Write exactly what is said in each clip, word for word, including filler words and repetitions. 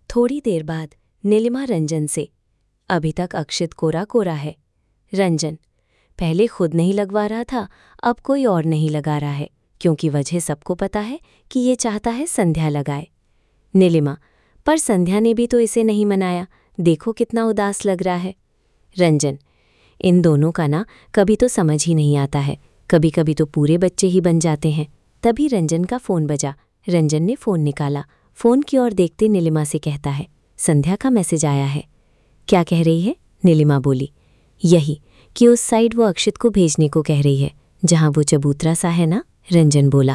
थोड़ी देर बाद नीलिमा रंजन से, अभी तक अक्षित कोरा कोरा है। रंजन, पहले खुद नहीं लगवा रहा था, अब कोई और नहीं लगा रहा है, क्योंकि वजह सबको पता है कि ये चाहता है संध्या लगाए। नीलिमा, पर संध्या ने भी तो इसे नहीं मनाया, देखो कितना उदास लग रहा है। रंजन, इन दोनों का ना कभी तो समझ ही नहीं आता है, कभी कभी तो पूरे बच्चे ही बन जाते हैं। तभी रंजन का फ़ोन बजा। रंजन ने फ़ोन निकाला, फ़ोन की ओर देखते नीलिमा से कहता है, संध्या का मैसेज आया है। क्या कह रही है? नीलिमा बोली, यही कि उस साइड वो अक्षित को भेजने को कह रही है, जहाँ वो चबूतरा सा है ना। रंजन बोला,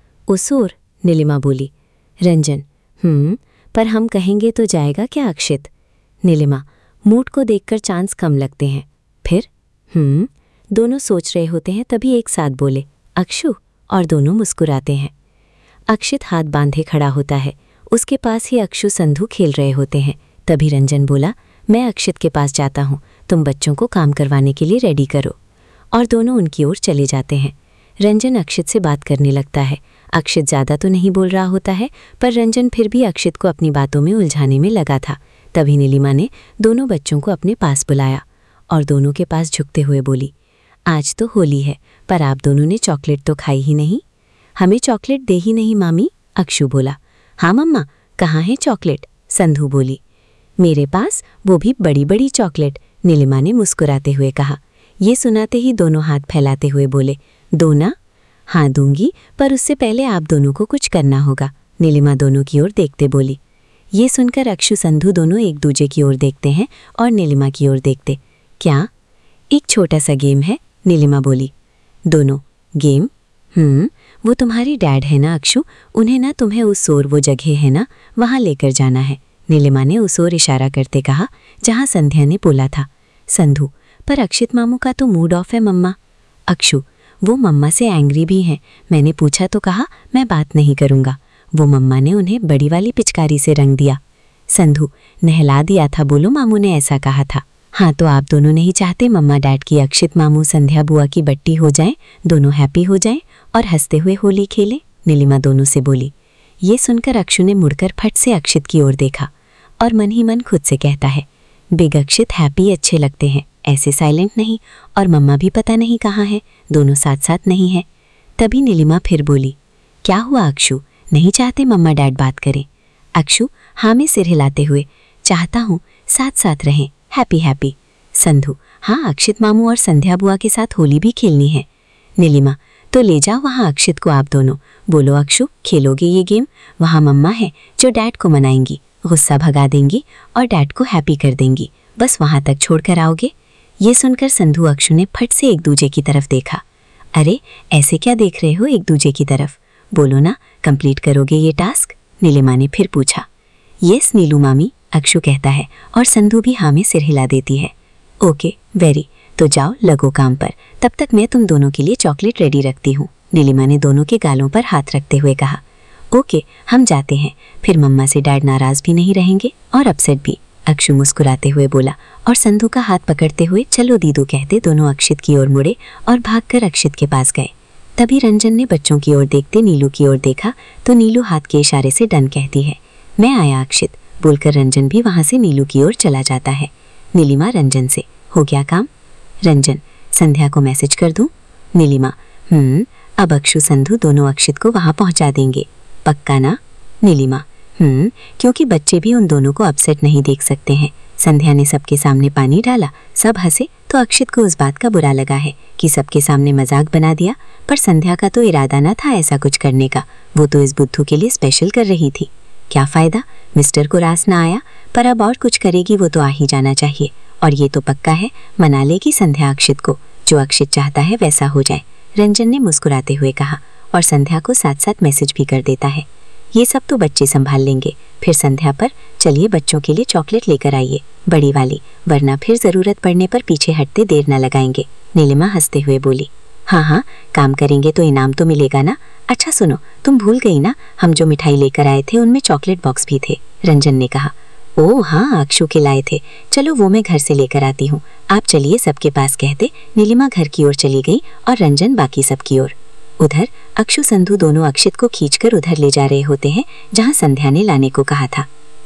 उस ओर? नीलिमा बोली। रंजन, हम्म पर हम कहेंगे तो जाएगा क्या अक्षित? नीलिमा, मूड को देखकर चांस कम लगते हैं। फिर? हम्म दोनों सोच रहे होते हैं, तभी एक साथ बोले, अक्षु, और दोनों मुस्कुराते हैं। अक्षित हाथ बांधे खड़ा होता है, उसके पास ही अक्षु संधू खेल रहे होते हैं। तभी रंजन बोला, मैं अक्षित के पास जाता हूँ, तुम बच्चों को काम करवाने के लिए रेडी करो। और दोनों उनकी ओर चले जाते हैं। रंजन अक्षित से बात करने लगता है। अक्षित ज़्यादा तो नहीं बोल रहा होता है, पर रंजन फिर भी अक्षित को अपनी बातों में उलझाने में लगा था। तभी नीलिमा ने दोनों बच्चों को अपने पास बुलाया और दोनों के पास झुकते हुए बोली, आज तो होली है, पर आप दोनों ने चॉकलेट तो खाई ही नहीं। हमें चॉकलेट दे ही नहीं मामी, अक्षु बोला। हाँ मम्मा, कहाँ है चॉकलेट? संधू बोली। मेरे पास, वो भी बड़ी बड़ी चॉकलेट, नीलिमा ने मुस्कुराते हुए कहा। ये सुनाते ही दोनों हाथ फैलाते हुए बोले, दो ना? हाँ दूंगी, पर उससे पहले आप दोनों को कुछ करना होगा, नीलिमा दोनों की ओर देखते बोली। ये सुनकर अक्षु संधू दोनों एक दूजे की ओर देखते हैं और नीलिमा की ओर देखते। क्या? एक छोटा सा गेम है, नीलिमा बोली। दोनों, गेम? हम्म वो तुम्हारी डैड है ना अक्षु, उन्हें ना तुम्हें उस ओर, वो जगह है ना, वहाँ लेकर जाना है, नीलिमा ने उस ओर इशारा करते कहा जहाँ संध्या ने बोला था। संधू, पर अक्षित मामू का तो मूड ऑफ है मम्मा। अक्षु, वो मम्मा से एंग्री भी हैं, मैंने पूछा तो कहा मैं बात नहीं करूँगा, वो मम्मा ने उन्हें बड़ी वाली पिचकारी से रंग दिया। संधू, नहला दिया था, बोलो मामू ने ऐसा कहा था। हाँ तो आप दोनों नहीं चाहते मम्मा डैड की अक्षित मामू संध्या बुआ की बट्टी हो जाएं, दोनों हैप्पी हो जाएं और हंसते हुए होली खेलें, नीलिमा दोनों से बोली। ये सुनकर अक्षु ने मुड़कर फट से अक्षित की ओर देखा और मन ही मन खुद से कहता है, बिग अक्षित हैप्पी अच्छे लगते हैं, ऐसे साइलेंट नहीं, और मम्मा भी पता नहीं कहाँ है, दोनों साथ साथ नहीं है। तभी नीलिमा फिर बोली, क्या हुआ अक्षु, नहीं चाहते मम्मा डैड बात करें? अक्षु हाँ में सिर हिलाते हुए, चाहता हूँ, साथ साथ रहें, हैप्पी हैप्पी। संधू, हाँ अक्षित मामू और संध्या बुआ के साथ होली भी खेलनी है। नीलिमा, तो ले जाओ वहाँ अक्षित को आप दोनों, बोलो अक्षु खेलोगे ये गेम, वहाँ मम्मा है जो डैड को मनाएंगी, गुस्सा भगा देंगी और डैड को हैप्पी कर देंगी, बस वहाँ तक छोड़ कर आओगे। ये सुनकर संधू अक्षु ने फट से एक दूजे की तरफ देखा। अरे ऐसे क्या देख रहे हो एक दूजे की तरफ, बोलो ना कंप्लीट करोगे ये टास्क, नीलिमा ने फिर पूछा। यस नीलू मामी, अक्षु कहता है और संधू भी हाँ में सिर हिला देती है। ओके वेरी, तो जाओ लगो काम पर, तब तक मैं तुम दोनों के लिए चॉकलेट रेडी रखती हूँ, नीलिमा ने दोनों के गालों पर हाथ रखते हुए कहा। ओके हम जाते हैं, फिर मम्मा से डैड नाराज भी नहीं रहेंगे और अपसेट भी, अक्षु मुस्कुराते हुए बोला और संधू का हाथ पकड़ते हुए चलो दीदू कहते दोनों अक्षित की ओर मुड़े और भागकर अक्षित के पास गए। तभी रंजन ने बच्चों की ओर देखते नीलू की ओर देखा तो नीलू हाथ के इशारे से डन कहती है। मैं आया अक्षित, बोलकर रंजन भी वहाँ से नीलू की ओर चला जाता है। नीलिमा रंजन से, हो गया काम? रंजन, संध्या को मैसेज कर दूं? नीलिमा, हम्म अब अक्षु संधू दोनों अक्षित को वहाँ पहुँचा देंगे, पक्का ना? नीलिमा, हम्म क्योंकि बच्चे भी उन दोनों को अपसेट नहीं देख सकते हैं। संध्या ने सबके सामने पानी डाला, सब हंसे, तो अक्षित को उस बात का बुरा लगा है कि सबके सामने मजाक बना दिया, पर संध्या का तो इरादा न था ऐसा कुछ करने का, वो तो इस बुद्धू के लिए स्पेशल कर रही थी। क्या फ़ायदा, मिस्टर को रास ना आया, पर अब और कुछ करेगी वो तो आ ही जाना चाहिए, और ये तो पक्का है मना लेगी संध्या अक्षित को, जो अक्षित चाहता है वैसा हो जाए, रंजन ने मुस्कुराते हुए कहा और संध्या को साथ साथ मैसेज भी कर देता है। ये सब तो बच्चे संभाल लेंगे, फिर संध्या पर चलिए बच्चों के लिए चॉकलेट लेकर आइए, बड़ी वाली, वरना फिर ज़रूरत पड़ने पर पीछे हटते देर न लगाएंगे, नीलिमा हंसते हुए बोली। हाँ हाँ काम करेंगे तो इनाम तो मिलेगा ना। अच्छा सुनो, तुम भूल गई ना, हम जो मिठाई लेकर आए थे उनमें चॉकलेट बॉक्स भी थे, रंजन ने कहा। ओह हाँ अक्षु के लाए थे, चलो वो मैं घर से लेकर आती हूँ, आप चलिए सबके पास कहते नीलिमा घर की ओर चली गई और रंजन बाकी सबकी ओर। उधर अक्षु संधू दोनों अक्षित को खींचकर उधर ले जा रहे होते हैं जहाँ संध्या ने लाने को कहा था।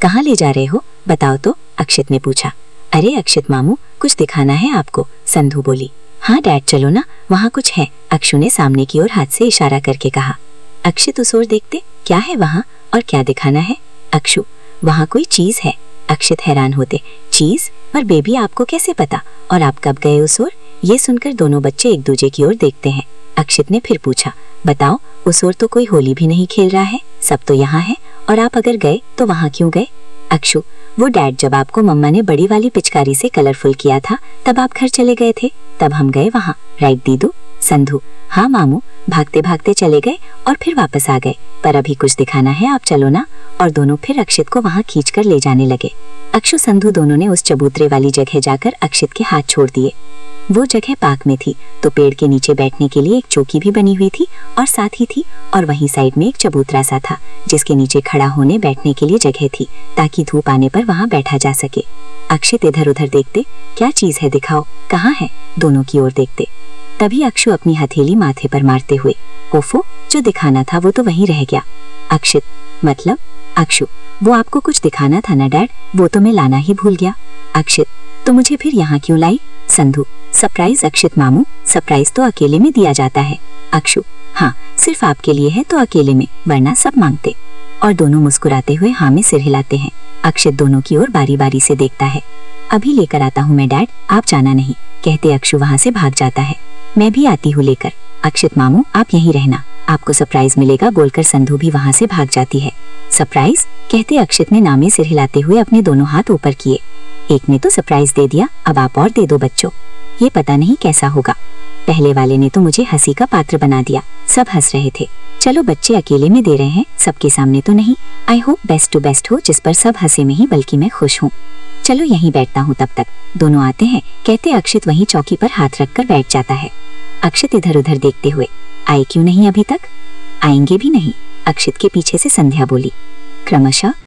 कहाँ ले जा रहे हो, बताओ तो, अक्षित ने पूछा। अरे अक्षित मामू, कुछ दिखाना है आपको, संधू बोली। हाँ डैड चलो ना, वहाँ कुछ है, अक्षु ने सामने की ओर हाथ से इशारा करके कहा। अक्षित उस ओर देखते, क्या है वहाँ और क्या दिखाना है? अक्षु, वहाँ कोई चीज है। अक्षित हैरान होते, चीज? पर बेबी आपको कैसे पता, और आप कब गए उस ओर? ये सुनकर दोनों बच्चे एक दूसरे की ओर देखते हैं। अक्षित ने फिर पूछा, बताओ, उस ओर तो कोई होली भी नहीं खेल रहा है, सब तो यहाँ है, और आप अगर गए तो वहाँ क्यों गए? अक्षु, वो डैड जब आपको मम्मा ने बड़ी वाली पिचकारी से कलरफुल किया था तब आप घर चले गए थे, तब हम गए वहाँ, राइट दीदू? संधू, हाँ मामू, भागते भागते चले गए और फिर वापस आ गए, पर अभी कुछ दिखाना है, आप चलो ना। और दोनों फिर अक्षित को वहाँ खींचकर ले जाने लगे। अक्षु संधू दोनों ने उस चबूतरे वाली जगह जाकर अक्षित के हाथ छोड़ दिए। वो जगह पार्क में थी, तो पेड़ के नीचे बैठने के लिए एक चौकी भी बनी हुई थी और साथ ही थी, और वहीं साइड में एक चबूतरा सा था जिसके नीचे खड़ा होने बैठने के लिए जगह थी ताकि धूप आने पर वहाँ बैठा जा सके। अक्षित इधर उधर देखते, क्या चीज है दिखाओ, कहाँ है, दोनों की ओर देखते। तभी अक्षु अपनी हथेली माथे पर मारते हुए, ओफो, जो दिखाना था वो तो वहीं रह गया। अक्षित, मतलब? अक्षु, वो आपको कुछ दिखाना था ना डैड, वो तो मैं लाना ही भूल गया। अक्षित, तो मुझे फिर यहाँ क्यों लाई? संधू, सरप्राइज अक्षित मामू, सरप्राइज तो अकेले में दिया जाता है। अक्षु, हाँ, सिर्फ आपके लिए है तो अकेले में, वरना सब मांगते। और दोनों मुस्कुराते हुए हाँ में सिर हिलाते हैं। अक्षित दोनों की ओर बारी बारी से देखता है। अभी लेकर आता हूँ मैं डैड, आप जाना नहीं, कहते अक्षु वहाँ से भाग जाता है। मैं भी आती हूँ लेकर। अक्षित मामू, आप यहीं रहना, आपको सरप्राइज मिलेगा, बोलकर संधू भी वहाँ से भाग जाती है। सरप्राइज, कहते अक्षित ने नामे सिर हिलाते हुए अपने दोनों हाथ ऊपर किए। एक ने तो सरप्राइज दे दिया, अब आप और दे दो बच्चों, ये पता नहीं कैसा होगा। पहले वाले ने तो मुझे हंसी का पात्र बना दिया, सब हंस रहे थे। चलो बच्चे अकेले में दे रहे हैं, सबके सामने तो नहीं। I hope best to best हो, जिस पर सब हंसे में ही बल्कि मैं खुश हूँ। चलो यहीं बैठता हूँ तब तक, दोनों आते हैं, कहते अक्षित वहीं चौकी पर हाथ रखकर बैठ जाता है। अक्षित इधर उधर देखते हुए, आए क्यों नहीं अभी तक? आएंगे भी नहीं, अक्षित के पीछे से संध्या बोली। क्रमशः